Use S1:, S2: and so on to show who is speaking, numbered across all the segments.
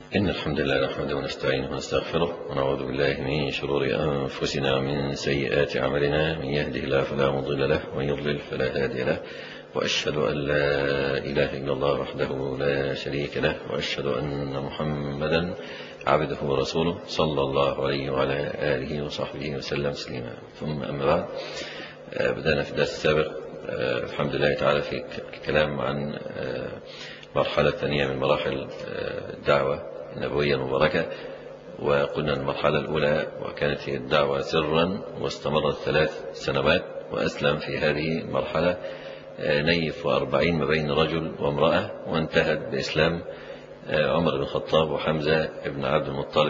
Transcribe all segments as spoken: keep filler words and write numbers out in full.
S1: إن الحمد لله نحمده ونستعينه ونستغفره ونعوذ بالله من شرور أنفسنا ومن سيئات أعمالنا. من يهده الله فلا مضل له ومن يضلل فلا هادي له، وأشهد أن لا إله إلا الله وحده لا شريك له، وأشهد أن محمدا عبده ورسوله صلى الله عليه وعلى آله وصحبه وسلم تسليما. ثم أما بعد، بدأنا في الدرس السابق الحمد لله تعالى في كلام عن مرحلة ثانية من مراحل الدعوة النبوية المباركة، وقلنا المرحلة الأولى وكانت هي الدعوة سرا واستمرت ثلاث سنوات، وأسلم في هذه المرحلة نيف وأربعين ما بين رجل وامرأة، وانتهت بإسلام عمر بن الخطاب وحمزة بن عبد المطلب.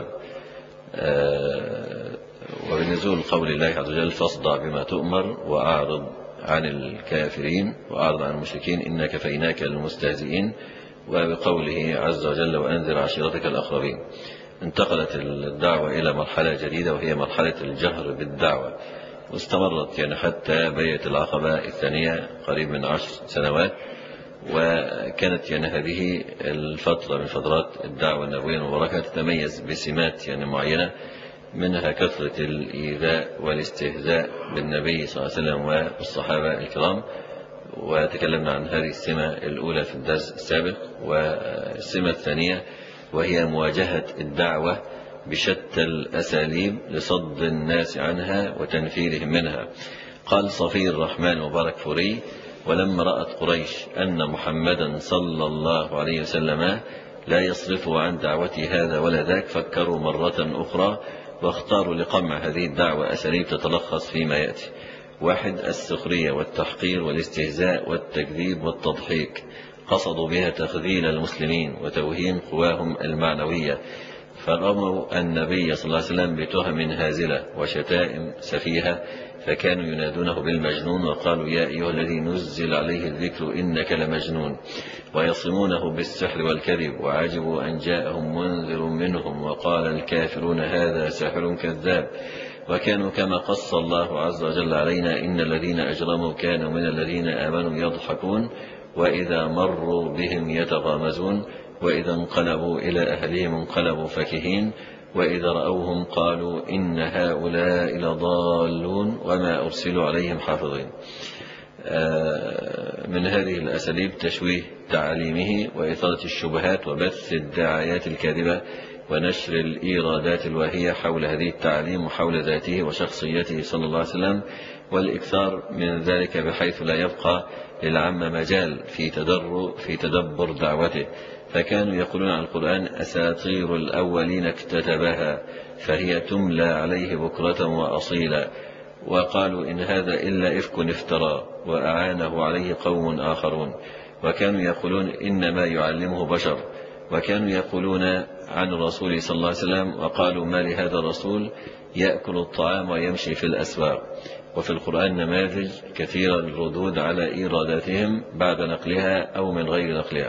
S1: وبنزول قول الله عز وجل: فاصدع بما تؤمر وأعرض عن الكافرين وأعرض عن المشركين إنا كفيناك المستهزئين، وبقوله عز وجل: وأنذر عشيرتك الأقربين. انتقلت الدعوة إلى مرحلة جديدة وهي مرحلة الجهر بالدعوة، واستمرت يعني حتى بيعة العقبة الثانية قريب من عشر سنوات. وكانت يعني هذه الفترة من فترات الدعوة النبوية المباركة تتميز بسمات يعني معينة، منها كثرة الإيذاء والاستهزاء بالنبي صلى الله عليه وسلم والصحابة الكرام، وتكلمنا عن هذه السمة الأولى في الدرس السابق. والسمة الثانية وهي مواجهة الدعوة بشتى الأساليب لصد الناس عنها وتنفيرهم منها. قال صفي الرحمن المبارك فوري: ولما رأت قريش أن محمدا صلى الله عليه وسلم لا يصرف عن دعوتي هذا ولا ذاك، فكروا مرة أخرى واختاروا لقمع هذه الدعوة أساليب تتلخص فيما يأتي: واحد، السخرية والتحقير والاستهزاء والتكذيب والتضحيك، قصدوا بها تخذيل المسلمين وتوهين قواهم المعنوية، فرموا النبي صلى الله عليه وسلم بتهم هازلة وشتائم سفيهة، فكانوا ينادونه بالمجنون، وقالوا: يا أيها الذي نزل عليه الذكر إنك لمجنون، ويصمونه بالسحر والكذب، وعجبوا أن جاءهم منذر منهم وقال الكافرون هذا ساحر كذاب. وكانوا كما قص الله عز وجل علينا: إن الذين أجرموا كانوا من الذين آمنوا يضحكون، وإذا مروا بهم يتغامزون، وإذا انقلبوا إلى أهلهم انقلبوا فكهين، وإذا رأوهم قالوا إن هؤلاء لضالون وما أرسلوا عليهم حافظين. من هذه الأساليب تشويه تعاليمه وإثارة الشبهات وبث الدعايات الكاذبة ونشر الإيرادات الواهية حول هذه التعاليم وحول ذاته وشخصيته صلى الله عليه وسلم، والإكثار من ذلك بحيث لا يبقى للعامة مجال في تدر في تدبر دعوته. فكانوا يقولون عن القرآن: أساطير الأولين اكتتبها فهي تملى عليه بكرة وأصيلا، وقالوا إن هذا إلا إفك افترى وأعانه عليه قوم آخرون. وكانوا يقولون إنما يعلمه بشر. وكانوا يقولون عن الرسول صلى الله عليه وسلم وقالوا: ما لهذا الرسول يأكل الطعام ويمشي في الأسواق. وفي القرآن نماذج كثيرة للردود على إيراداتهم بعد نقلها أو من غير نقلها.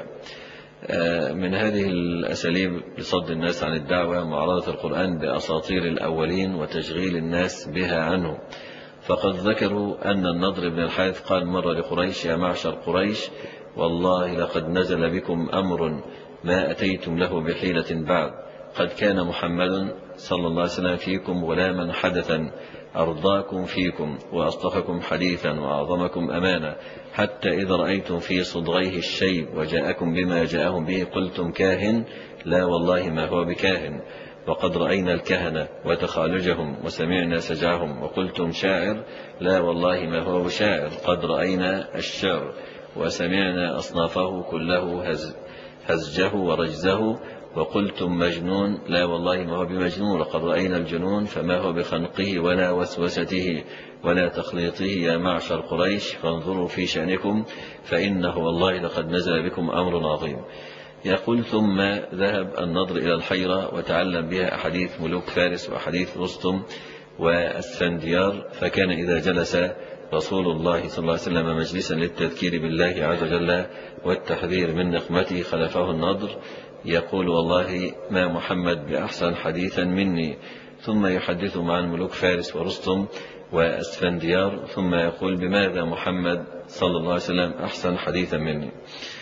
S1: من هذه الأساليب لصد الناس عن الدعوة معارضة القرآن بأساطير الأولين وتشغيل الناس بها عنه. فقد ذكروا أن النضر بن الحارث قال مرة لقريش: يا معشر قريش، والله لقد نزل بكم أمر ما أتيتم له بحيلة بعد. قد كان محمد صلى الله عليه وسلم فيكم غلاما حدثا، أرضاكم فيكم وأصدقكم حديثا وأعظمكم أمانا، حتى إذا رأيتم في صدغيه الشيب وجاءكم بما جاءهم به قلتم كاهن، لا والله ما هو بكاهن. وقد رأينا الكهنة وتخالجهم وسمعنا سجعهم، وقلتم شاعر، لا والله ما هو بشاعر. قد رأينا الشعر وسمعنا أصنافه كله هز هزجه ورجزه، وقلتم مجنون، لا والله ما هو بمجنون. لقد رأينا الجنون فما هو بخنقه ولا وسوسته ولا تخليطه. يا معشر قريش، فانظروا في شأنكم، فإنه والله لقد نزل بكم أمر عظيم. يقول: ثم ذهب النضر إلى الحيرة وتعلم بها أحاديث ملوك فارس وأحاديث رستم واسفنديار. فكان إذا جلس رسول الله صلى الله عليه وسلم مجلسا للتذكير بالله عز وجل والتحذير من نقمته خلفه النضر يقول: والله ما محمد بأحسن حديثا مني. ثم يحدث عن ملوك فارس ورستم واسفنديار، ثم يقول: بماذا محمد صلى الله عليه وسلم أحسن حديثا مني.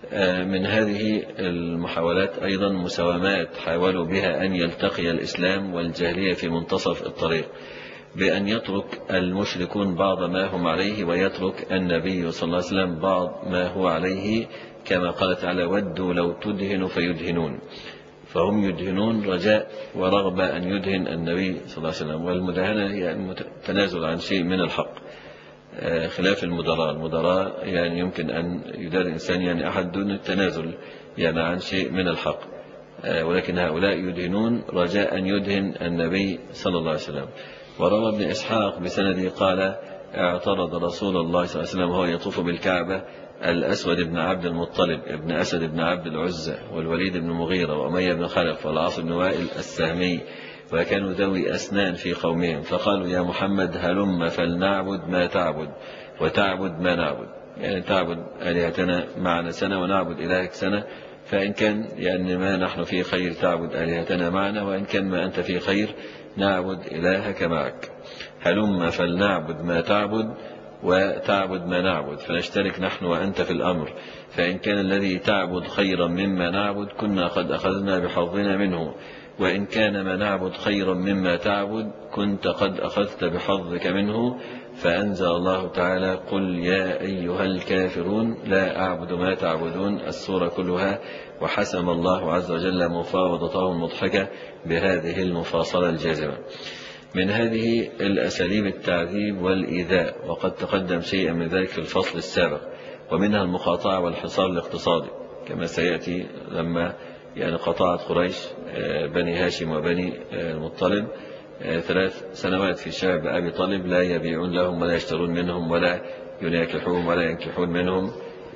S1: من هذه المحاولات أيضا مساومات حاولوا بها أن يلتقي الإسلام والجاهلية في منتصف الطريق، بأن يترك المشركون بعض ما هم عليه ويترك النبي صلى الله عليه وسلم بعض ما هو عليه، كما قال تعالى: ودوا لو تدهن فيدهنون. فهم يدهنون رجاء ورغبة أن يدهن النبي صلى الله عليه وسلم، والمداهنة هي التنازل عن شيء من الحق، خلاف المدراء. المدراء يعني يمكن أن يدار الإنسان يعني أحد دون التنازل يعني عن شيء من الحق، ولكن هؤلاء يدهنون رجاء أن يدهن النبي صلى الله عليه وسلم. وروى ابن إسحاق بسنده قال: اعترض رسول الله صلى الله عليه وسلم وهو يطوف بالكعبة الأسود بن عبد المطلب ابن أسد بن عبد العزة والوليد بن مغيرة وأمية بن خلف والعاص بن وائل السهمي، وكانوا ذوي أسنان في قومهم، فقالوا: يا محمد هلم فلنعبد ما تعبد وتعبد ما نعبد، يعني تعبد آلهتنا معنا سنة ونعبد إلهك سنة، فإن كان يعني ما نحن في خير تعبد آلهتنا معنا، وإن كان ما أنت في خير نعبد إلهك معك. هلم فلنعبد ما تعبد وتعبد ما نعبد، فنشترك نحن وأنت في الأمر، فإن كان الذي تعبد خيرا مما نعبد كنا قد أخذنا بحظنا منه، وإن كان ما نعبد خيرا مما تعبد كنت قد أخذت بحظك منه. فأنزل الله تعالى: قل يا أيها الكافرون لا أعبد ما تعبدون، السورة كلها. وحسم الله عز وجل مفاوضته المضحكة بهذه المفاصلة الجازمة. من هذه الأساليب التعذيب والإيذاء، وقد تقدم شيئا من ذلك في الفصل السابق، ومنها المقاطعة والحصار الاقتصادي كما سيأتي، لما يعني قطعت قريش بني هاشم وبني المطلب ثلاث سنوات في شعب أبي طالب، لا يبيعون لهم ولا يشترون منهم ولا يناكحون ولا ينكحون منهم.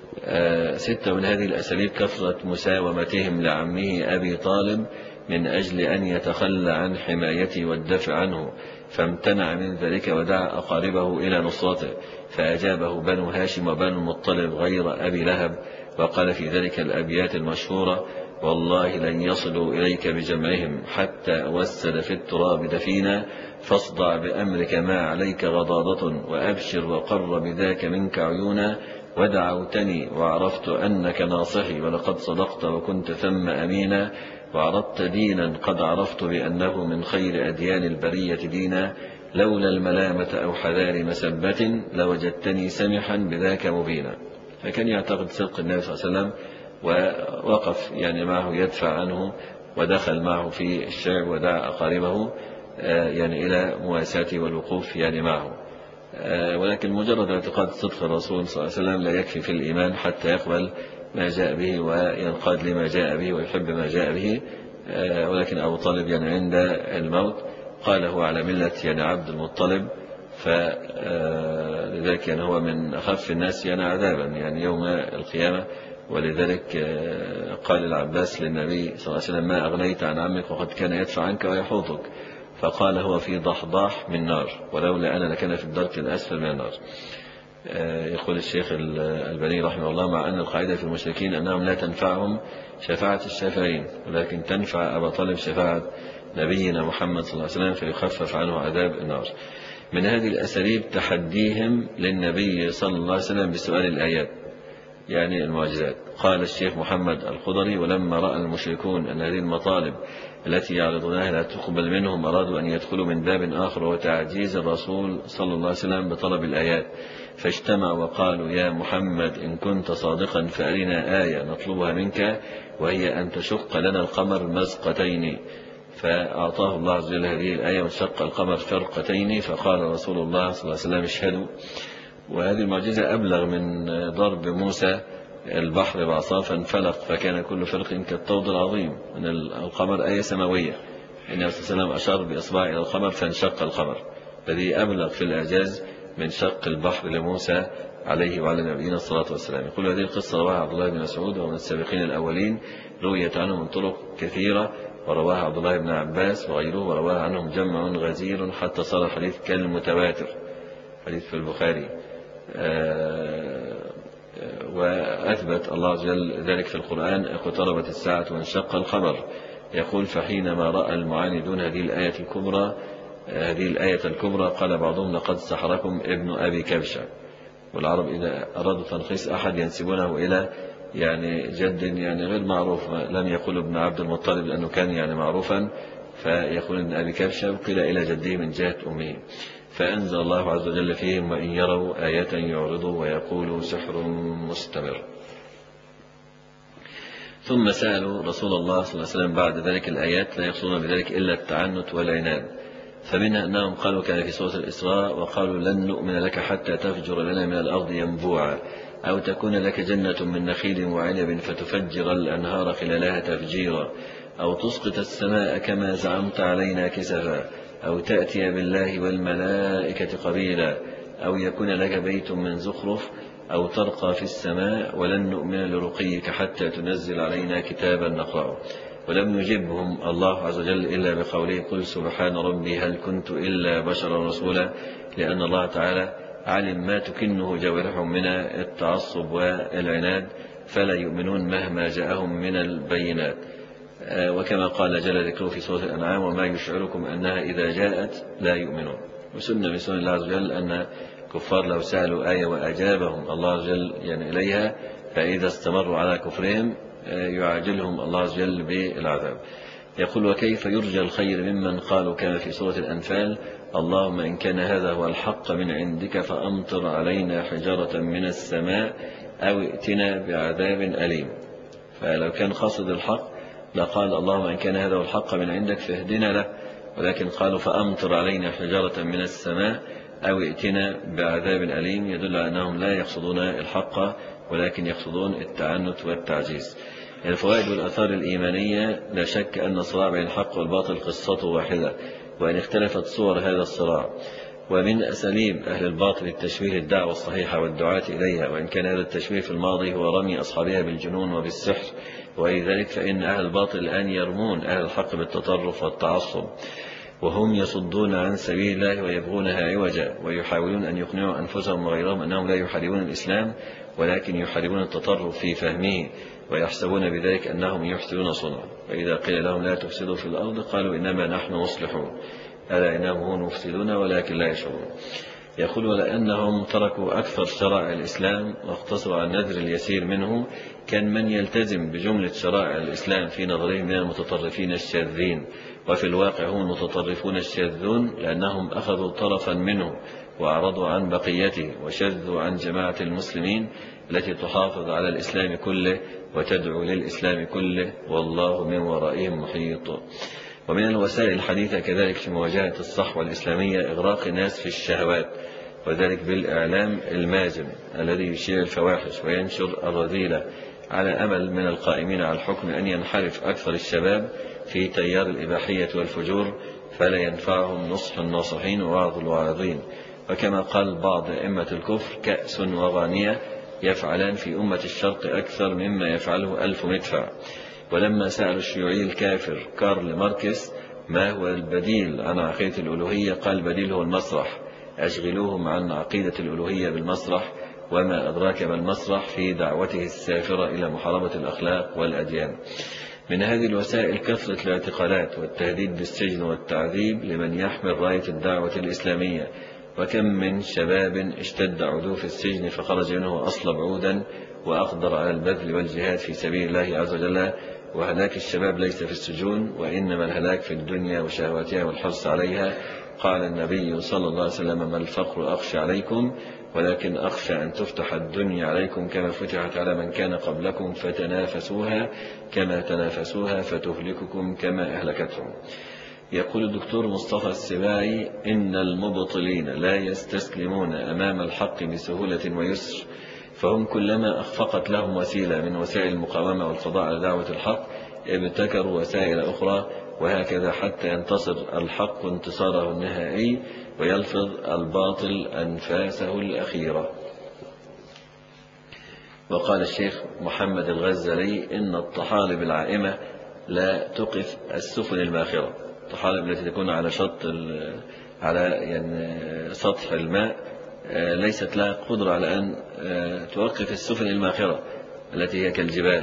S1: ستة من هذه الأساليب كثرة مساومتهم لعمه أبي طالب من أجل أن يتخلى عن حمايته والدفع عنه، فامتنع من ذلك ودعا أقاربه إلى نصرته، فأجابه بنو هاشم وبنو المطلب غير أبي لهب، وقال في ذلك الأبيات المشهورة: والله لن يصلوا إليك بجمعهم حتى أوسد في التراب دفينا، فاصدع بأمرك ما عليك غضاضة، وأبشر وقر بذاك منك عيونا، ودعوتني وعرفت أنك ناصحي، ولقد صدقت وكنت ثم أمينا، وعرضت دينا قد عرفت بأنه من خير أديان البرية دينا، لولا الملامة أو حذار مسبة لوجدتني سمحا بذاك مبينا. فكان يعتقد صدق النبي صلى الله عليه وسلم، ووقف يعني معه يدفع عنه، ودخل معه في الشعب ودعا أقاربه يعني إلى مواساته والوقوف يعني معه. ولكن مجرد اعتقاد صدق الرسول صلى الله عليه وسلم لا يكفي في الإيمان حتى يقبل ما جاء به وينقاد لما جاء به ويحب ما جاء به. ولكن أبو طالب يعني عند الموت قال هو على ملة يعني عبد المطلب، فلذلك يعني هو من أخف الناس يعني عذابا يعني يوم القيامة. ولذلك قال العباس للنبي صلى الله عليه وسلم: ما أغنيت عن عمك وقد كان يدفع عنك ويحوطك؟ فقال: هو في ضحضاح من نار، ولولا أنا لكان في الدرك الأسفل من النار. يقول الشيخ الألباني رحمه الله: مع أن القاعدة في المشركين أنهم لا تنفعهم شفاعة الشافعين، ولكن تنفع أبا طالب شفاعة نبينا محمد صلى الله عليه وسلم فيخفف عنه عذاب النار. من هذه الأساليب تحديهم للنبي صلى الله عليه وسلم بسؤال الآيات يعني المعجزات. قال الشيخ محمد الخضري: ولما رأى المشركون أن هذه المطالب التي يعرضونها لا تقبل منهم أرادوا أن يدخلوا من باب آخر، وتعجيز الرسول صلى الله عليه وسلم بطلب الآيات، فاجتمعوا وقالوا: يا محمد إن كنت صادقا فأرنا آية نطلبها منك، وهي أن تشق لنا القمر مزقتين. فأعطاه الله عز وجل هذه الآية وانشق القمر فرقتين، فقال رسول الله صلى الله عليه وسلم: اشهدوا. وهذه المعجزة أبلغ من ضرب موسى البحر بعصا فانفلق فكان كل فرق كالطود العظيم. من القمر آية سماوية، النبي صلى الله عليه وسلم أشار بإصبعه إلى القمر فانشق القمر، فذي أبلغ في الإعجاز من شق البحر لموسى عليه وعلى نبينا الصلاة والسلام. يقول: هذه القصة رواها عبد الله بن مسعود ومن السابقين الأولين، رويت عنه من طرق كثيرة، ورواها عبد الله بن عباس وغيره، ورواها عنهم جمع غزير حتى صار حديث كالمتواتر، حديث في البخاري. وأثبت الله عز وجل ذلك في القرآن: اقتربت الساعة وانشق القمر. يقول: فحينما رأى المعاندون هذه الآية الكبرى هذه الآية الكبرى قال بعضهم: لقد سحركم ابن أبي كبشة. والعرب إذا أرادوا تنقيص أحد ينسبونه إلى يعني جد يعني غير معروف، لم يقول ابن عبد المطلب لأنه كان يعني معروفا، فيقول ابن أبي كبشة قيل إلى جده من جهة أمه. فأنزل الله عز وجل فيهم وإن يروا آية يعرضوا ويقولوا سحر مستمر. ثم سألوا رسول الله صلى الله عليه وسلم بعد ذلك الآيات لا يقصدون بذلك إلا التعنت والعناد، فمنها أنهم قالوا كان في سورة الإسراء وقالوا لن نؤمن لك حتى تفجر لنا من الأرض ينبوعا أو تكون لك جنة من نخيل وعنب فتفجر الأنهار خلالها تفجيرا أو تسقط السماء كما زعمت علينا كسفا أو تأتي بالله والملائكة قبيلا أو يكون لك بيت من زخرف أو ترقى في السماء ولن نؤمن لرقيك حتى تنزل علينا كتابا نقرأه. ولم يجبهم الله عز وجل إلا بقوله قل سبحان ربي هل كنت إلا بشرا رسولا، لأن الله تعالى علم ما تكنه جوارحهم من التعصب والعناد فلا يؤمنون مهما جاءهم من البينات. وكما قال جل ذكره في سورة الأنعام وما يشعركم أنها إذا جاءت لا يؤمنون. وسنة من سنن الله عز وجل أن كفار لو سألوا آية وأجابهم الله عز وجل يعني إليها فإذا استمروا على كفرهم يعاجلهم الله عز وجل بالعذاب. يقول وكيف يرجى الخير ممن قالوا كما في سورة الأنفال اللهم إن كان هذا هو الحق من عندك فأمطر علينا حجارة من السماء أو ائتنا بعذاب أليم. فلو كان قصد الحق لقال اللهم إن كان هذا هو الحق من عندك فاهدنا له، ولكن قالوا فأمطر علينا حجارة من السماء أو ائتنا بعذاب أليم، يدل على أنهم لا يقصدون الحق ولكن يقصدون التعنت والتعجيز. الفوائد والآثار الإيمانية لا شك أن الصراع بين الحق والباطل قصته واحدة وإن اختلفت صور هذا الصراع، ومن أساليب أهل الباطل التشويه الدعوة الصحيحة والدعاة إليها، وإن كان هذا التشويه في الماضي هو رمي أصحابها بالجنون وبالسحر ولذلك فإن أهل الباطل الآن يرمون أهل الحق بالتطرف والتعصب وهم يصدون عن سبيل الله ويبغونها عوجا ويحاولون أن يقنعوا أنفسهم وغيرهم أنهم لا يحاربون الإسلام ولكن يحاربون التطرف في فهمه ويحسبون بذلك أنهم يحسنون صنعا. وإذا قيل لهم لا تفسدوا في الأرض قالوا إنما نحن مصلحون ألا إنهم هم مفسدون ولكن لا يشعرون. يقول ولأنهم تركوا أكثر شرائع الإسلام واقتصروا على النذر اليسير منه كان من يلتزم بجملة شرائع الإسلام في نظرهم من المتطرفين الشاذين، وفي الواقع هم المتطرفون الشاذون لأنهم أخذوا طرفا منه وأعرضوا عن بقيته وشذوا عن جماعة المسلمين التي تحافظ على الإسلام كله وتدعو للإسلام كله والله من ورائهم محيط. ومن الوسائل الحديثة كذلك في مواجهة الصحوة الإسلامية إغراق الناس في الشهوات، وذلك بالإعلام الماجن الذي يشيع الفواحش وينشر الرذيلة على أمل من القائمين على الحكم أن ينحرف أكثر الشباب في تيار الإباحية والفجور فلا ينفعهم نصح الناصحين ووعظ الواعظين. وكما قال بعض أئمة الكفر كأس وغانية يفعلان في أمة الشرق أكثر مما يفعله ألف مدفع. ولما سأل الشيوعي الكافر كارل ماركس ما هو البديل عن عقيدة الألوهية قال البديل هو المسرح، أشغلوهم عن عقيدة الألوهية بالمسرح وما أدراك ما المسرح في دعوته السافرة إلى محاربة الأخلاق والأديان. من هذه الوسائل كثرة الاعتقالات والتهديد بالسجن والتعذيب لمن يحمل راية الدعوة الإسلامية، وكم من شباب اشتد عدوه في السجن فخرج منه أصلب عودا وأقدر على البذل والجهاد في سبيل الله عز وجل. وهلاك الشباب ليس في السجون وإنما الهلاك في الدنيا وشهواتها والحرص عليها. قال النبي صلى الله عليه وسلم ما الفقر أخشى عليكم ولكن أخشى أن تفتح الدنيا عليكم كما فتحت على من كان قبلكم فتنافسوها كما تنافسوها فتهلككم كما أهلكتهم. يقول الدكتور مصطفى السباعي إن المبطلين لا يستسلمون أمام الحق بسهولة ويسر، فهم كلما أخفقت لهم وسيلة من وسائل المقاومة والقضاء على دعوة الحق ابتكروا وسائل أخرى، وهكذا حتى ينتصر الحق انتصاره النهائي ويلفظ الباطل أنفاسه الأخيرة. وقال الشيخ محمد الغزالي إن الطحالب العائمة لا تقف السفن الماخرة، الطحالب التي تكون على شط على يعني سطح الماء ليست لها قدرة على أن توقف السفن الماخرة التي هي كالجبال،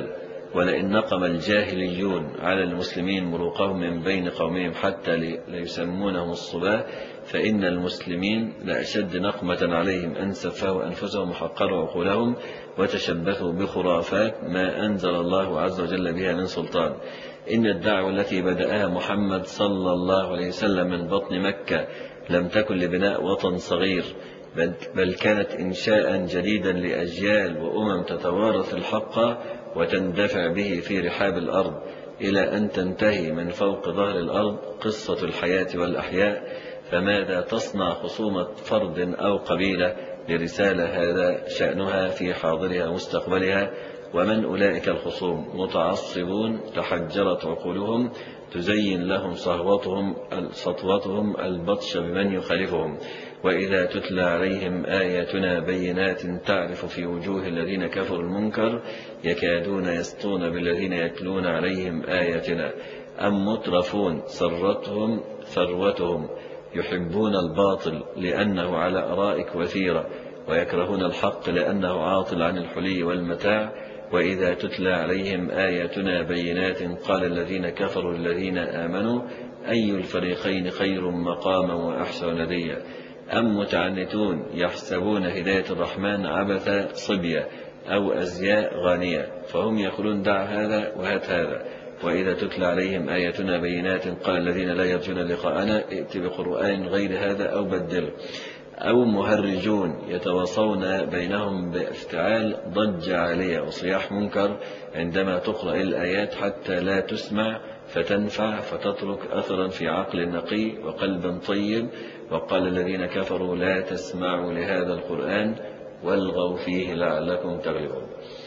S1: ولئن نقم الجاهليون على المسلمين مروقهم من بين قومهم حتى ليسمونهم الصباه فإن المسلمين لأشد نقمة عليهم أن سفهوا أنفسهم وحقروا عقولهم وتشبثوا بخرافات ما أنزل الله عز وجل بها من سلطان. إن الدعوة التي بدأها محمد صلى الله عليه وسلم من بطن مكة لم تكن لبناء وطن صغير، بل كانت إنشاء جديدا لأجيال وأمم تتوارث الحق وتندفع به في رحاب الأرض إلى أن تنتهي من فوق ظهر الأرض قصة الحياة والأحياء. فماذا تصنع خصومة فرد أو قبيلة لرسالة هذا شأنها في حاضرها مستقبلها؟ ومن أولئك الخصوم؟ متعصبون تحجرت عقولهم تزين لهم صهوتهم سطوتهم البطش بمن يخالفهم. وإذا تتلى عليهم آياتنا بينات تعرف في وجوه الذين كفروا المنكر يكادون يسطون بالذين يتلون عليهم آياتنا أم مترفون سرتهم ثروتهم يحبون الباطل لأنه على أرائك وثيرة ويكرهون الحق لأنه عاطل عن الحلي والمتاع. وإذا تتلى عليهم آياتنا بينات قال الذين كفروا الذين آمنوا أي الفريقين خير مقاما وأحسن نديا أم متعنتون يحسبون هداية الرحمن عبث صبية أو أزياء غانية فهم يقولون دع هذا وهات هذا. وإذا تتلى عليهم آياتنا بينات قال الذين لا يرجون لقاءنا ائت بقرآن غير هذا أو بدله. أو مهرجون يتواصون بينهم بافتعال ضج عالية وصياح منكر عندما تقرأ الآيات حتى لا تسمع فتنفع فتترك أثرا في عقل نقي وقلب طيب. وقال الذين كفروا لا تسمعوا لهذا القرآن والغوا فيه لعلكم تغلبون.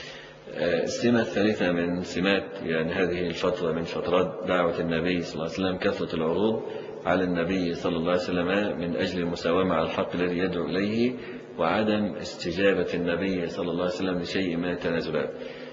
S1: السمة الثالثة من سمات يعني هذه الفترة من فترات دعوة النبي صلى الله عليه وسلم كثرة العروض على النبي صلى الله عليه وسلم من أجل المساومة على الحق الذي يدعو إليه وعدم استجابة النبي صلى الله عليه وسلم لشيء من التنازلات.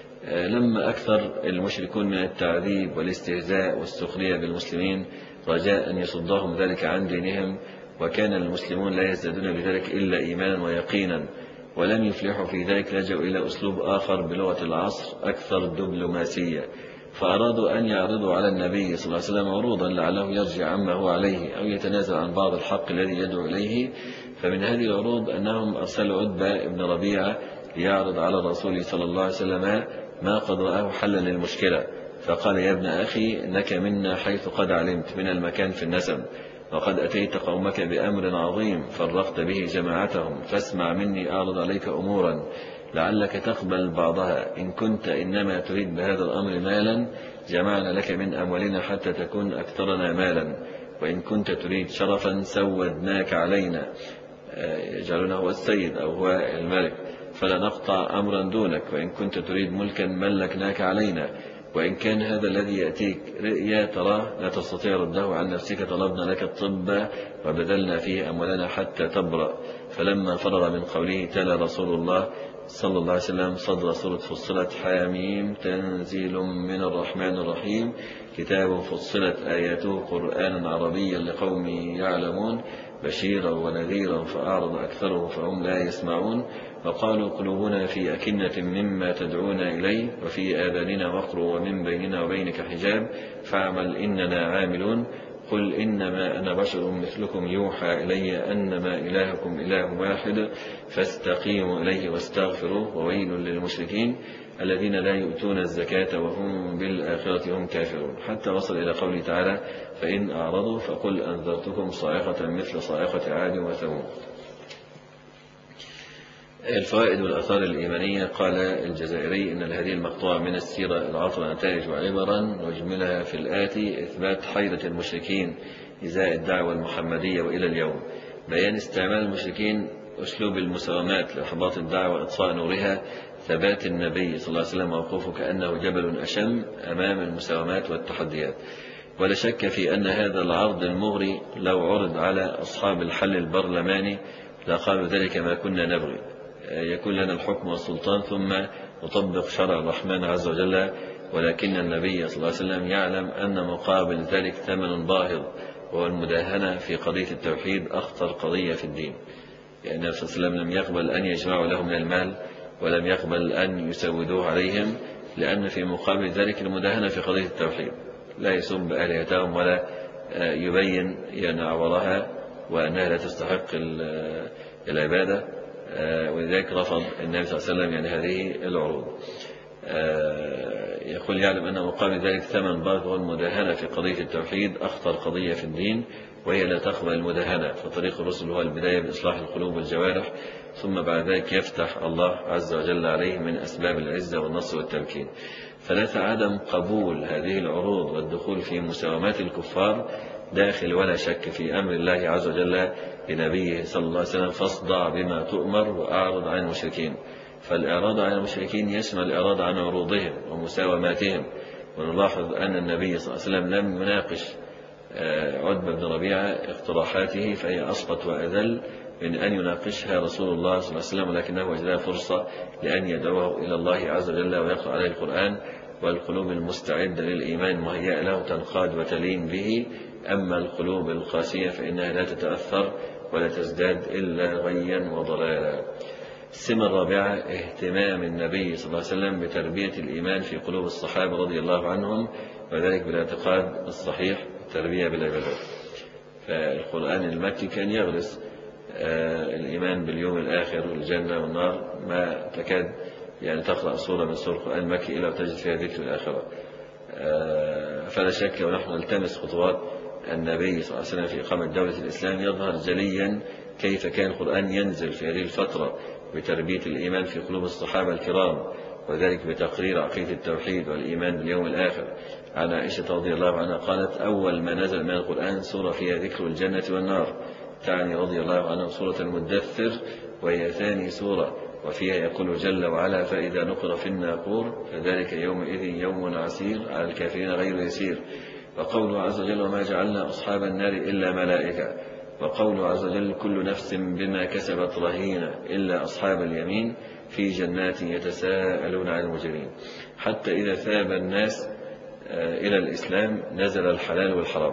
S1: لما أكثر المشركون من التعذيب والاستهزاء والسخرية بالمسلمين رجاء أن يصدهم ذلك عن دينهم، وكان المسلمون لا يزدادون بذلك إلا إيمانا ويقينا، ولم يفلحوا في ذلك لجأوا إلى أسلوب آخر بلغة العصر أكثر دبلوماسية، فأرادوا أن يعرضوا على النبي صلى الله عليه وسلم عروضا لعله يرجع عما هو عليه أو يتنازل عن بعض الحق الذي يدعو إليه. فمن هذه العروض أنهم أرسلوا عتبة بن ربيعة ليعرض على الرسول صلى الله عليه وسلم ما قد رآه حلا للمشكلة، فقال يا ابن أخي إنك منا حيث قد علمت من المكان في النسب، وقد أتيت قومك بأمر عظيم فرقت به جماعتهم، فاسمع مني أعرض عليك أمورا لعلك تقبل بعضها. إن كنت إنما تريد بهذا الأمر مالا جمعنا لك من أموالنا حتى تكون أكثرنا مالا، وإن كنت تريد شرفا سودناك علينا، يجعلونه هو السيد أو هو الملك فلا نقطع أمرا دونك، وإن كنت تريد ملكا ملكناك علينا، وإن كان هذا الذي يأتيك رئيا تراه لا تستطيع رده عن نفسك طلبنا لك الطب وبذلنا فيه أموالنا حتى تبرأ. فلما فرغ من قوله تلا رسول الله صلى الله عليه وسلم صدر سورة فصلت حاميم تنزيل من الرحمن الرحيم كتاب فصلت آياته قرآنا عربيا لقوم يعلمون بشيرا ونذيرا فأعرض أكثرهم فهم لا يسمعون، وقالوا قلوبنا في أكنة مما تدعونا إليه وفي آذاننا وقر ومن بيننا وبينك حجاب فاعمل إننا عاملون. قل إنما أنا بشر مثلكم يوحى إلي أنما إلهكم إله واحد فاستقيموا إليه واستغفروه وويل للمشركين الذين لا يؤتون الزكاة وهم بالآخرة هم كافرون، حتى وصل إلى قوله تعالى فإن أعرضوا فقل أنذرتكم صاعقة مثل صاعقة عاد وثمود. الفوائد والآثار الإيمانية. قال الجزائري إن هذه المقطوعة من السيرة العطرة نتائج وعبرا نجملها في الآتي: إثبات حيرة المشركين إزاء الدعوة المحمدية وإلى اليوم، بيان استعمال المشركين أسلوب المساومات لإحباط الدعوة وإطفاء نورها، ثبات النبي صلى الله عليه وسلم موقوفه كأنه جبل أشم أمام المساومات والتحديات. ولا شك في أن هذا العرض المغري لو عرض على أصحاب الحل البرلماني لقالوا ذلك ما كنا نبغي، يكون لنا الحكم والسلطان ثم نطبق شرع الرحمن عز وجل، ولكن النبي صلى الله عليه وسلم يعلم أن مقابل ذلك ثمن باهظ وهو المداهنة في قضية التوحيد أخطر قضية في الدين، لأن النبي صلى الله عليه وسلم لم يقبل أن يجمعوا له من المال ولم يقبل أن يسودوه عليهم، لأن في مقابل ذلك المداهنة في قضية التوحيد، لا يسب آلهتهم ولا يبين يعني عورها وأنها لا تستحق العبادة، ولذلك رفض النبي صلى الله عليه وسلم يعني هذه العروض. يقول يعلم أن مقابل ذلك ثمن باغ المداهنة في قضية التوحيد أخطر قضية في الدين، وهي لا تقبل المداهنة، فطريق الرسل هو البداية بإصلاح القلوب والجوارح، ثم بعد ذلك يفتح الله عز وجل عليه من أسباب العزة والنصر والتمكين. فليس عدم قبول هذه العروض والدخول في مساومات الكفار داخل ولا شك في أمر الله عز وجل لنبيه صلى الله عليه وسلم، فاصدع بما تؤمر وأعرض عن المشركين. فالإعراض عن المشركين يشمل الإعراض عن عروضهم ومساوماتهم. ونلاحظ أن النبي صلى الله عليه وسلم لم يناقش عتبة بن ربيعة اقتراحاته، فهي أسقط وأذل من أن يناقشها رسول الله صلى الله عليه وسلم، ولكنه وجدها فرصة لأن يدعوه إلى الله عز وجل ويقرأ عليه القرآن، والقلوب المستعدة للإيمان مهيئة له تنقاد وتلين به. أما القلوب القاسية فإنها لا تتأثر ولا تزداد إلا غيا وضلالا. السمة الرابعة اهتمام النبي صلى الله عليه وسلم بتربية الإيمان في قلوب الصحابة رضي الله عنهم، وذلك بالاعتقاد الصحيح والتربية بالعبادات. فالقرآن المكي كان يغرس الإيمان باليوم الآخر والجنة والنار، ما تكاد يعني تقرأ سورة من سور القرآن المكي إلا وتجد فيها ذكر الآخرة. فلا شك ونحن نلتمس خطوات النبي صلى الله عليه وسلم في إقامة دولة الإسلام يظهر جليا كيف كان القرآن ينزل في هذه الفترة بتربية الإيمان في قلوب الصحابة الكرام، وذلك بتقرير عقيدة التوحيد والإيمان باليوم الآخر. عن عائشة رضي الله عنها قالت: أول ما نزل من القرآن سورة فيها ذكر الجنة والنار، تعني رضي الله عنها سورة المدثر، وهي ثاني سورة، وفيها يقول جل وعلا: فإذا نقر في الناقور فذلك يومئذ يوم عسير على الكافرين غير يسير. وقوله عز وجل: وما جعلنا أصحاب النار إلا ملائكة. وقوله عز وجل: كل نفس بما كسبت رهينة إلا أصحاب اليمين في جنات يتساءلون عن المجرمين. حتى إذا ثاب الناس إلى الإسلام نزل الحلال والحرام.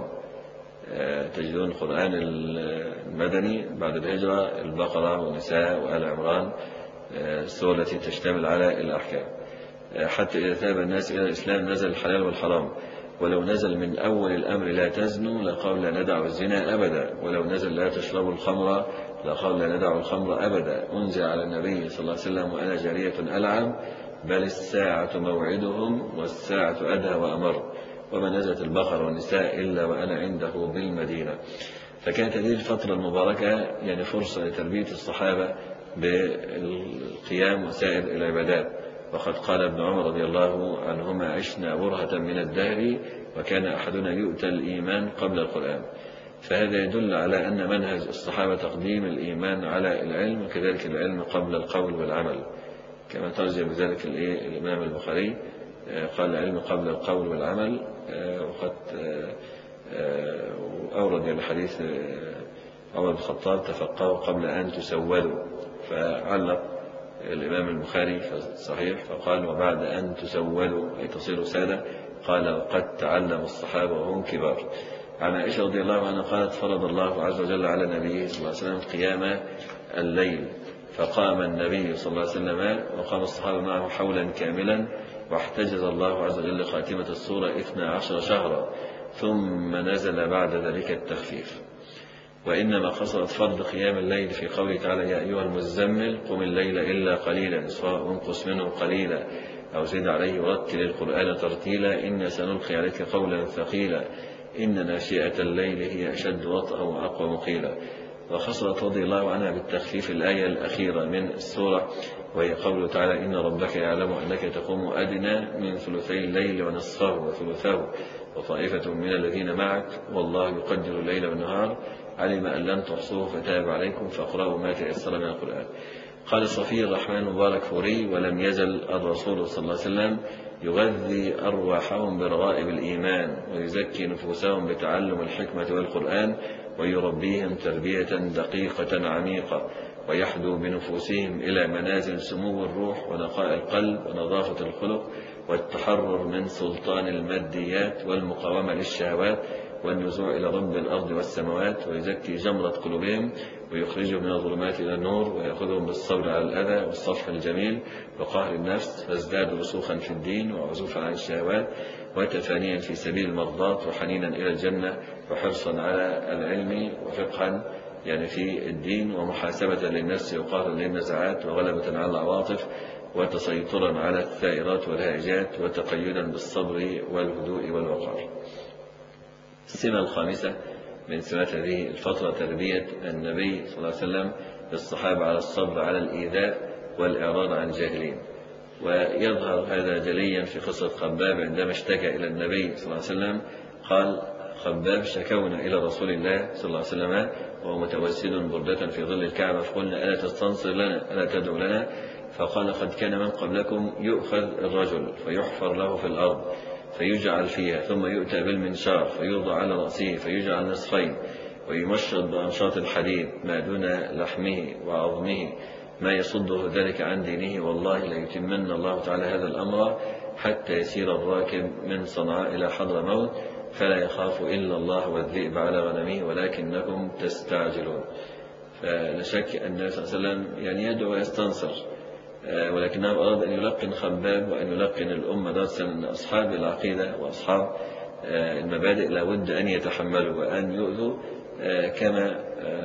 S1: تجدون القرآن المدني بعد الهجرة البقرة والنساء وآل عمران، السورة التي تشتمل على الأحكام. حتى إذا ثاب الناس إلى الإسلام نزل الحلال والحرام. ولو نزل من أول الأمر لا تزنوا لقول لا ندع الزنا أبدا، ولو نزل لا تشربوا الخمر لقول لا ندع الخمر أبدا. أنزل على النبي صلى الله عليه وسلم وأنا جارية ألعب، بل الساعة موعدهم والساعة أدهى وأمر. وما نزلت البقرة والنساء إلا وأنا عنده بالمدينة. فكانت هذه الفترة المباركة يعني فرصة لتربية الصحابة بالقيام وسائر العبادات. وقد قال ابن عمر رضي الله عنهما: عشنا برهة من الدهر وكان أحدنا يؤتى الإيمان قبل القرآن. فهذا يدل على أن منهج الصحابة تقديم الإيمان على العلم، وكذلك العلم قبل القول والعمل، كما ترجم بذلك الإمام البخاري قال: العلم قبل القول والعمل. وقد أورد الحديث عمر بن الخطاب: تفقهوا قبل أن تسودوا. فعلق الإمام البخاري في الصحيح فقال: وبعد أن تسودوا أي تصيروا سادة، قال: وقد تعلم الصحابة وهم كبار. عن عائشة رضي الله عنها قالت: فرض الله عز وجل على النبي صلى الله عليه وسلم قيام الليل، فقام النبي صلى الله عليه وسلم وقام الصحابة معه حولا كاملا، واحتجز الله عز وجل خاتمة السورة اثنا عشر شهرا، ثم نزل بعد ذلك التخفيف. وإنما قصرت فرض قيام الليل في قوله تعالى: يا أيها المزمل قم الليل إلا قليلا نصفه انقص منه قليلا أو زد عليه ورتل القرآن ترتيلا إن سنلقي عليك قولا ثقيلا إن ناشئة الليل هي أشد وطئا وأقوم قيلا. وخصرت رضي الله عنها بالتخفيف الآية الأخيرة من السورة، وهي قوله تعالى: إن ربك يعلم أنك تقوم أدنى من ثلثي الليل ونصفه وثلثه وطائفة من الذين معك والله يقدر الليل والنهار علم أن لن تحصوه فتاب عليكم فاقرأوا ما تيسر من القرآن. قال صفي الرحمن مبارك فوري: ولم يزل الرسول صلى الله عليه وسلم يغذي أرواحهم برغائب الإيمان ويزكي نفوسهم بتعلم الحكمة والقرآن ويربيهم تربية دقيقة عميقة، ويحدو بنفوسهم إلى منازل سمو الروح ونقاء القلب ونظافة الخلق والتحرر من سلطان الماديات والمقاومة للشهوات والنزوع إلى رب الأرض والسماوات، ويزكي جمرة قلوبهم ويخرجهم من الظلمات إلى النور، ويأخذهم بالصبر على الأذى والصفح الجميل وقهر النفس، فازدادوا رسوخا في الدين وعزوفا عن الشهوات وتفانيا في سبيل المرضات وحنينا إلى الجنة وحرصا على العلم وفقها يعني في الدين ومحاسبة للنفس وقهرا للنزعات وغلبة على العواطف وتسيطرا على الثائرات والهائجات وتقيدا بالصبر والهدوء والوقار. السمة الخامسة من سمات هذه الفترة تربية النبي صلى الله عليه وسلم للصحابة على الصبر على الإيذاء والإعراض عن الجاهلين. ويظهر هذا جليا في قصة خباب عندما اشتكى إلى النبي صلى الله عليه وسلم. قال خباب: شكونا إلى رسول الله صلى الله عليه وسلم وهو متوسد بردة في ظل الكعبة، فقلنا: ألا تستنصر لنا، ألا تدعو لنا؟ فقال: قد كان من قبلكم يؤخذ الرجل فيحفر له في الأرض فيجعل فيها، ثم يؤتى بالمنشار فيوضع على رأسه فيجعل نصفين، ويمشط بأنشاط الحديد ما دون لحمه وعظمه ما يصده ذلك عن دينه، والله ليتمن الله تعالى هذا الأمر حتى يسير الراكب من صنعاء إلى حضر موت فلا يخاف إلا الله والذئب على غنمه ولكنكم تستعجلون. فلا شك أن النبي صلى الله عليه وسلم يعني يدعو ويستنصر، ولكنه أراد أن يلقن خباب وأن يلقن الأمة درسا أن أصحاب العقيدة وأصحاب المبادئ لابد أن يتحملوا وأن يؤذوا كما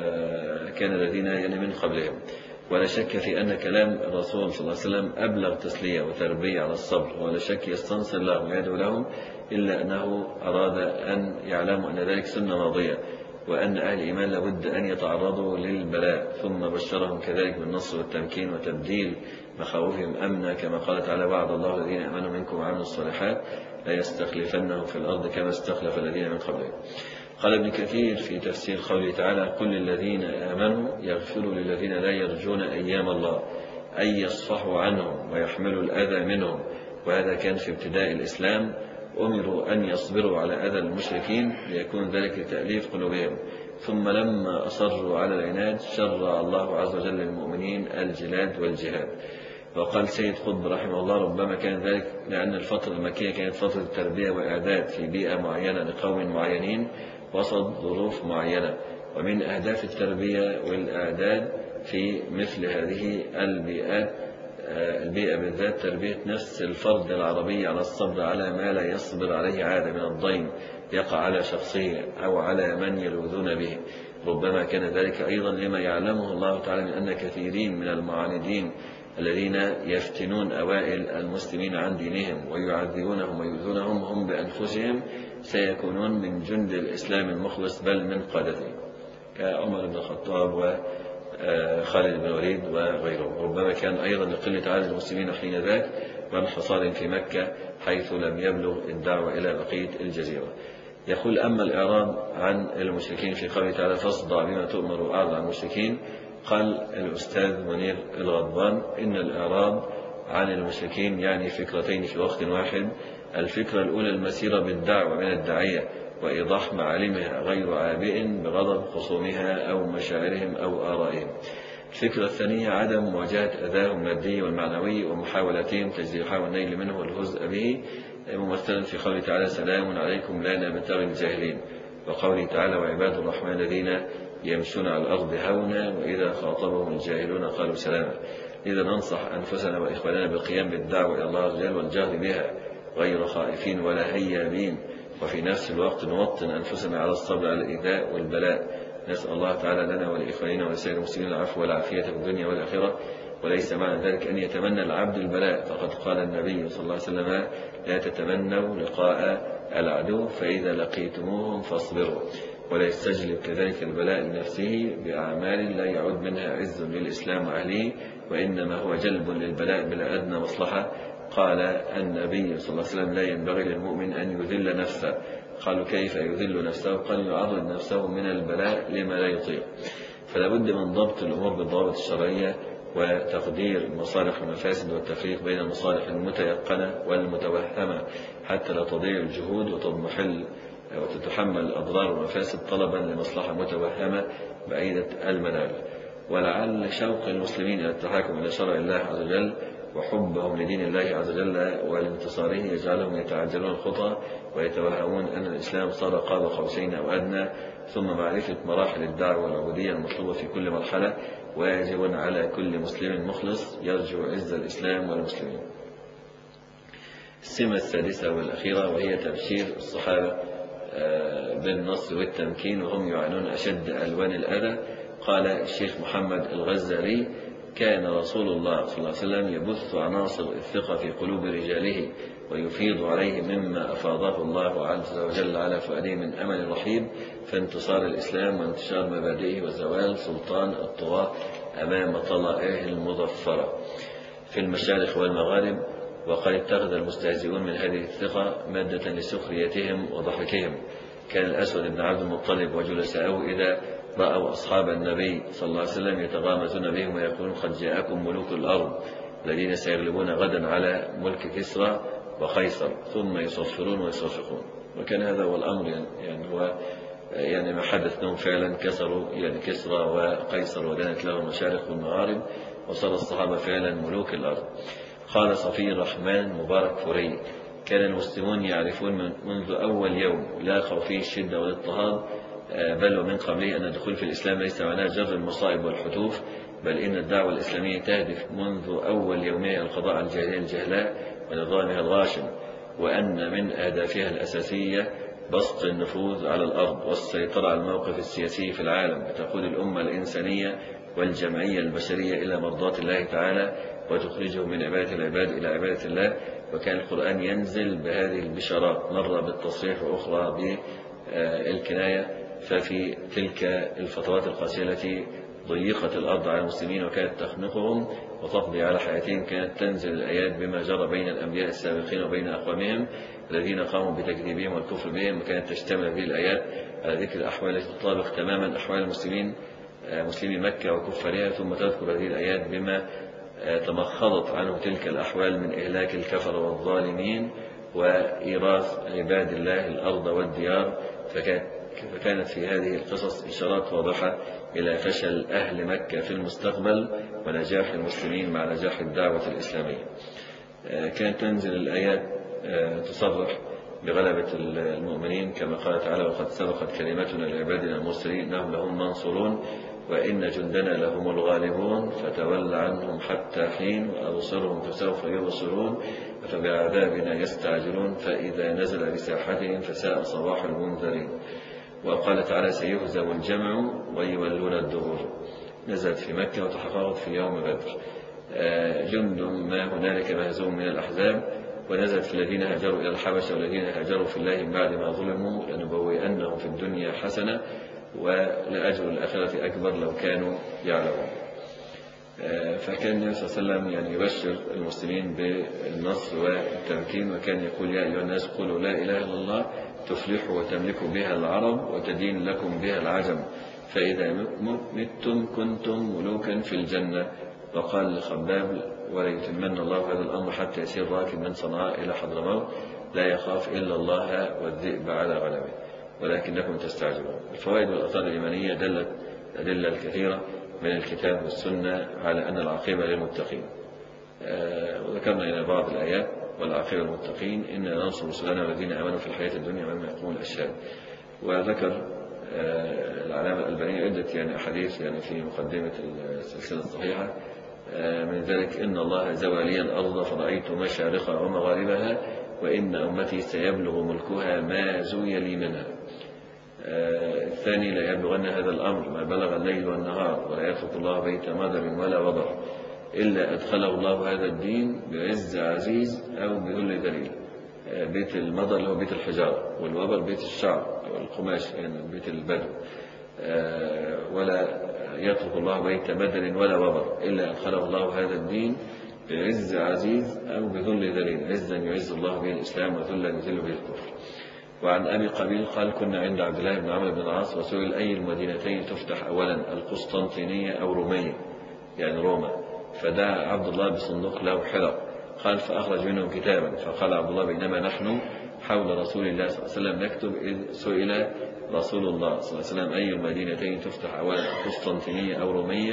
S1: كان الذين يعني من قبلهم. ولا شك في أن كلام الرسول صلى الله عليه وسلم أبلغ تسلية وتربية على الصبر، ولا شك يستنصر لهم ويدعو لهم، إلا أنه أراد أن يعلموا أن ذلك سنة ماضية وأن أهل الإيمان لابد أن يتعرضوا للبلاء، ثم بشرهم كذلك بالنصر والتمكين وتبديل مخاوفهم أمنا، كما قال تعالى: وعد الله الذين آمنوا منكم وعملوا الصالحات لا يستخلفنهم في الأرض كما استخلف الذين من قبلهم. قال ابن كثير في تفسير قوله تعالى: قل للذين آمنوا يغفروا للذين لا يرجون أيام الله، أي يصفحوا عنهم ويحملوا الأذى منهم. وهذا كان في ابتداء الإسلام، أمروا أن يصبروا على أذى المشركين ليكون ذلك لتأليف قلوبهم، ثم لما أصروا على العناد شرع الله عز وجل للمؤمنين الجلاد والجهاد. وقال سيد قطب رحمه الله: ربما كان ذلك لأن الفترة المكية كانت فترة تربية وإعداد في بيئة معينة لقوم معينين وسط ظروف معينة، ومن أهداف التربية والإعداد في مثل هذه البيئات البيئة بالذات تربية نفس الفرد العربي على الصبر على ما لا يصبر عليه عادة من الضيم يقع على شخصية أو على من يلوذون به. ربما كان ذلك أيضا لما يعلمه الله تعالى من أن كثيرين من المعاندين الذين يفتنون أوائل المسلمين عن دينهم ويعذبونهم ويؤذونهم هم بأنفسهم سيكونون من جند الإسلام المخلص بل من قادته، كعمر بن الخطاب وخالد بن الوليد وغيرهم. ربما كان أيضا لقلة عدد المسلمين حين ذاك وانحصار في مكة حيث لم يبلغ الدعوة إلى بقية الجزيرة. يقول: أما الإعراض عن المشركين في قوله تعالى: فاصدع بما تؤمر وأعرض عن المشركين. قال الأستاذ منير الغضبان: إن الإعراض عن المشركين يعني فكرتين في وقت واحد. الفكرة الأولى المسيرة بالدعوة من الداعية وإيضاح معالمها غير عابئ بغضب خصومها أو مشاعرهم أو آرائهم. الفكرة الثانية عدم مواجهة أذاهم المادي والمعنوي ومحاولتهم تجريحه والنيل منه والهزء به، ممثلا في قوله تعالى: سلام عليكم لا نبتغي الجاهلين، وقوله تعالى: وعباد الرحمن الذين يمشون على الأرض هونا وإذا خاطبهم الجاهلون قالوا سلاما. إذا ننصح أنفسنا وإخواننا بالقيام بالدعوة إلى الله عز وجل والجهر بها غير خائفين ولا هيابين، وفي نفس الوقت نوطن أنفسنا على الصبر على الإيذاء والبلاء. نسأل الله تعالى لنا ولإخواننا ولسائر المسلمين العفو والعافية في الدنيا والآخرة. وليس معنى ذلك أن يتمنى العبد البلاء، فقد قال النبي صلى الله عليه وسلم: لا تتمنوا لقاء العدو فإذا لقيتموهم فاصبروا. ولا يستجلب كذلك البلاء لنفسه بأعمال لا يعود منها عز للإسلام وأهله، وإنما هو جلب للبلاء بلا أدنى مصلحة. قال النبي صلى الله عليه وسلم: لا ينبغي للمؤمن أن يذل نفسه. قالوا: كيف يذل نفسه؟ قال: يعرض نفسه من البلاء لما لا يطيق. فلا بد من ضبط الأمور بالضوابط الشرعية وتقدير المصالح والمفاسد والتفريق بين المصالح المتيقنة والمتوهمة حتى لا تضيع الجهود وتضمحل وتتحمل الأضرار والمفاسد طلبا لمصلحة متوهمة بعيدة المنال. ولعل شوق المسلمين إلى التحاكم إلى شرع الله عز وجل وحبهم لدين الله عز وجل ولانتصاره يجعلهم يتعجلون الخطى ويتوهمون أن الإسلام صار قاب قوسين أو أدنى، ثم معرفة مراحل الدعوة والعبودية المطلوبة في كل مرحلة، واجب على كل مسلم مخلص يرجو عز الإسلام والمسلمين. السمة السادسة والأخيرة وهي تبشير الصحابة بالنصر والتمكين وهم يعانون أشد ألوان الأذى. قال الشيخ محمد الغزالي: كان رسول الله صلى الله عليه وسلم يبث عناصر الثقة في قلوب رجاله ويفيض عليه مما أفاضه الله عز وجل على فؤاده من أمل رحيب في انتصار الإسلام وانتشار مبادئه وزوال سلطان الطغاة أمام طلائعه المظفرة في المشارق والمغارب. وقد اتخذ المستهزئون من هذه الثقة مادة لسخريتهم وضحكهم. كان الأسود بن عبد المطلب وجلساؤه إذا رأوا أصحاب النبي صلى الله عليه وسلم يتغامزون بهم ويقولون: قد جاءكم ملوك الأرض الذين سيغلبون غدا على ملك كسرى وقيصر، ثم يصفرون ويصفقون. وكان هذا هو الأمر، يعني هو يعني ما حدث لهم فعلا، كسروا يعني كسرى وقيصر ودانت لهم المشارق والمغارب، وصار الصحابة فعلا ملوك الأرض. قال صفي الرحمن مبارك فوري: كان المسلمون يعرفون منذ أول يوم لاقوا فيه الشدة والاضطهاد، بل ومن قبله أن الدخول في الإسلام ليس معناه جر المصائب والحتوف، بل إن الدعوة الإسلامية تهدف منذ أول يومها القضاء على الجاهلية الجهلاء ونظامها الغاشم، وأن من أهدافها الأساسية بسط النفوذ على الأرض والسيطرة على الموقف السياسي في العالم، بتقود الأمة الإنسانية والجمعية البشرية إلى مرضاة الله تعالى وتخرجه من عبادة العباد إلى عبادة الله. وكان القرآن ينزل بهذه البشارات، مرة بالتصريح وأخرى بالكناية. ففي تلك الفترات القاسية التي ضيقت الأرض على المسلمين وكانت تخنقهم وتقضي على حياتهم، كانت تنزل الآيات بما جرى بين الأنبياء السابقين وبين أقوامهم الذين قاموا بتكذيبهم والكفر بهم. وكانت تشتمل هذه الآيات على ذكر الأحوال التي تطابق تماما أحوال المسلمين مسلمي مكة وكفارها، ثم تذكر هذه الآيات بما تمخضت عنه تلك الأحوال من إهلاك الكفر والظالمين وإيراث عباد الله الأرض والديار. فكانت في هذه القصص إشارات واضحة إلى فشل أهل مكة في المستقبل ونجاح المسلمين مع نجاح الدعوة الإسلامية. كانت تنزل الآيات تصرح بغلبة المؤمنين كما قال تعالى: وقد سبقت كلمتنا لعبادنا المرسلين إنهم لهم منصورون وإن جندنا لهم الغالبون فتول عنهم حتى حين وأبصرهم فسوف يبصرون فبعذابنا يستعجلون فإذا نزل بساحتهم فساء صباح المنذرين. وقال تعالى: سيهزم الجمع ويولون الدبر. نزلت في مكة وتحققت في يوم بدر. جند ما هنالك مهزوم من الأحزاب. ونزلت في الذين هاجروا إلى الحبشة والذين هاجروا في الله من بعد ما ظلموا لنبوئنهم في الدنيا حسنة ولأجر الآخرة أكبر لو كانوا يعلمون. فكان النبي صلى الله عليه وسلم يعني يبشر المسلمين بالنصر والتمكين، وكان يقول: يا أيها الناس قولوا لا إله إلا الله تفلحوا وتملكوا بها العرب وتدين لكم بها العجم، فإذا متم كنتم ملوكا في الجنة. وقال لخباب: وليتمن الله هذا الأمر حتى يسير راكب من صنعاء إلى حضرموت لا يخاف إلا الله والذئب على غنمه ولكنكم تستعجلون. الفوائد والآثار الإيمانية دلت الأدلة الكثيرة من الكتاب والسنة على أن العاقبة للمتقين. آه وذكرنا إلى بعض الآيات: والعاقبة للمتقين إن ننصر رسلنا والذين آمنوا في الحياة الدنيا ويوم يقوم الأشهاد. وذكر آه العلامة الألبانية عدة يعني أحاديث يعني في مقدمة السلسلة الصحيحة، آه من ذلك: إن الله زوى لي الأرض فرأيت مشارقها ومغاربها وإن أمتي سيبلغ ملكها ما زوي لي منها. آه الثاني: لا يبلغن هذا الأمر ما بلغ الليل والنهار ولا يترك الله بيت مدر ولا وضر إلا أدخله الله هذا الدين بعز عزيز أو بذل ذليل. آه بيت المدر اللي هو بيت الحجارة، والوبر بيت الشعر والقماش يعني بيت البدو. آه ولا يترك الله بيت مدر ولا وبر إلا أدخله الله هذا الدين بعز عزيز أو بذل ذليل. عزا يعز الله به الإسلام وذلا يذل به الكفر. وعن أبي قبيل قال: كنا عند عبد الله بن عمرو بن العاص وسئل أي المدينتين تفتح أولا القسطنطينية أو رومية يعني روما، فدعا عبد الله بصندوق له حرق، قال: فأخرج منه كتابا، فقال عبد الله: بينما نحن حول رسول الله صلى الله عليه وسلم نكتب إذ سئل رسول الله صلى الله عليه وسلم أي المدينتين تفتح أولا القسطنطينية أو رومية،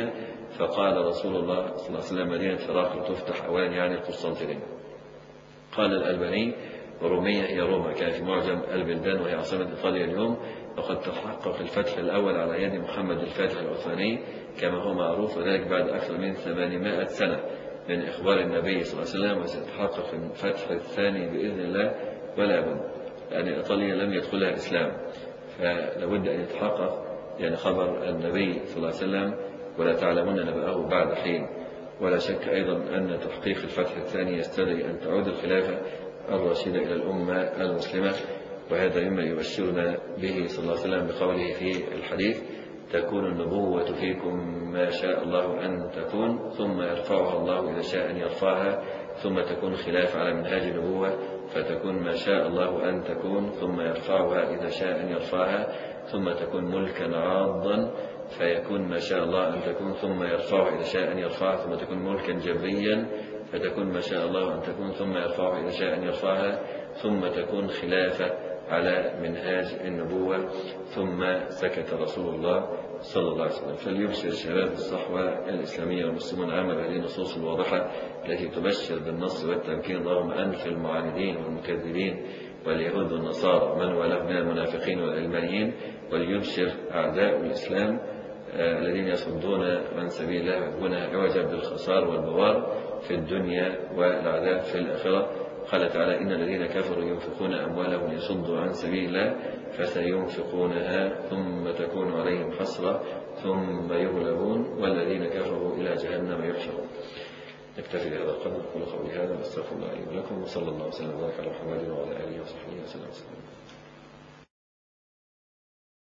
S1: فقال رسول الله صلى الله عليه وسلم مدينة هرقل تفتح أولا يعني القسطنطينية. قال الألباني ورومية هي روما كان في معجم البلدان وهي عاصمة إيطاليا اليوم، وقد تحقق الفتح الأول على يد محمد الفاتح العثماني كما هو معروف، وذلك بعد أكثر من ثمانمائة سنة من إخبار النبي صلى الله عليه وسلم. وسيتحقق الفتح الثاني بإذن الله ولا بد، لأن إيطاليا لم يدخلها إسلام، فلابد أن يتحقق يعني خبر النبي صلى الله عليه وسلم ولا تعلمون نبأه بعد حين. ولا شك أيضا أن تحقيق الفتح الثاني يستدعي أن تعود الخلافة الراشدة إلى الأمة المسلمة، وهذا مما يبشرنا به صلى الله عليه وسلم بقوله في الحديث تكون النبوة فيكم ما شاء الله أن تكون ثم يرفعها الله إذا شاء أن يرفعها، ثم تكون خلافة على منهاج النبوة فتكون ما شاء الله أن تكون ثم يرفعها إذا شاء أن يرفعها، ثم تكون ملكا عاضا فيكون ما شاء الله أن تكون ثم يرفعها إذا شاء أن يرفعها، ثم تكون ملكا جبريا فتكون ما شاء الله أن تكون ثم يرفعها إذا شاء أن يرفعها، ثم تكون خلافة على منهاج النبوة. ثم سكت رسول الله صلى الله عليه وسلم. فليبشر الشباب الصحوة الإسلامية والمسلمون عامة بهذه النصوص الواضحة التي تبشر بالنصر والتمكين رغم أنف المعاندين والمكذبين واليهود والنصارى من والاه من المنافقين والعلمانيين، وليبشر أعداء الإسلام آه الذين يصدون عن سبيل الله ويبغونها عوجا بالخسار والبوار في الدنيا والعذاب في الآخرة. قال تعالى إن الذين كفروا ينفقون أموالهم ليصدوا عن سبيل الله فسينفقونها ثم تكون عليهم حسرة ثم يغلبون والذين كفروا إلى جهنم يحشرون. نكتفي بهذا القدر. أقول قولي هذا واستغفر الله لي ولكم، وصلى الله وسلم وبارك على محمد وعلى آله.